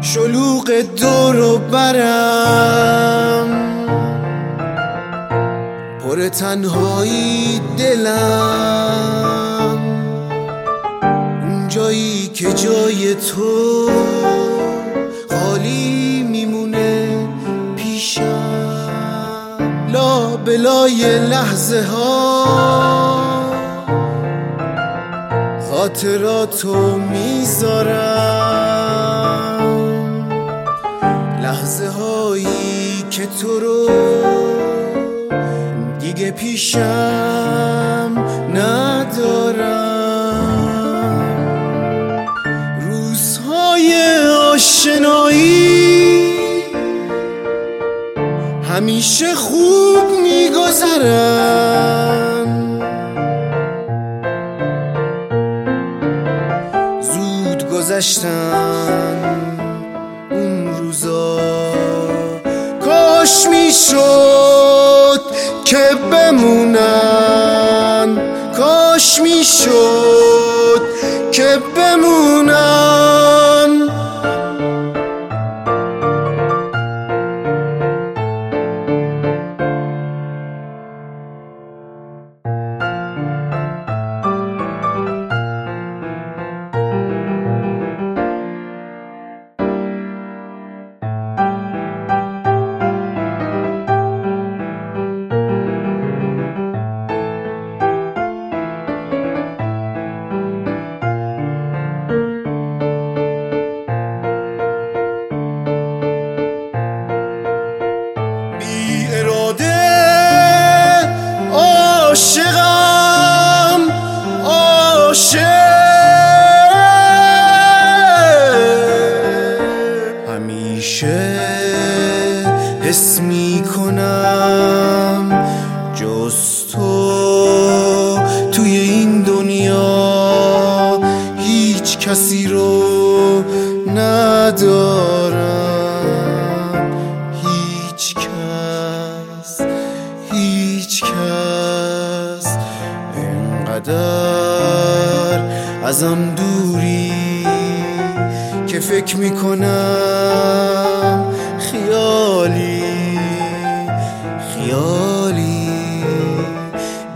شلوغ دور و برم، پر تنهایی دلم، اون جایی که جای تو خالی میمونه پیشم. لابلای لحظه ها خاطراتو میذارم، لحظه هایی که تو رو دیگه پیشم ندارم. روزهای آشنایی همیشه خوب میگذرن، زود گذشتن اون روزا. کاش میشد که بمونن، کاش میشد که بمونن. عاشقم، عاشق، همیشه حس میکنم جز تو توی این دنیا هیچ کسی رو ندارم. هیچ کس، هیچ کس اینقدر ازم دوری که فکر میکنم خیالی، خیال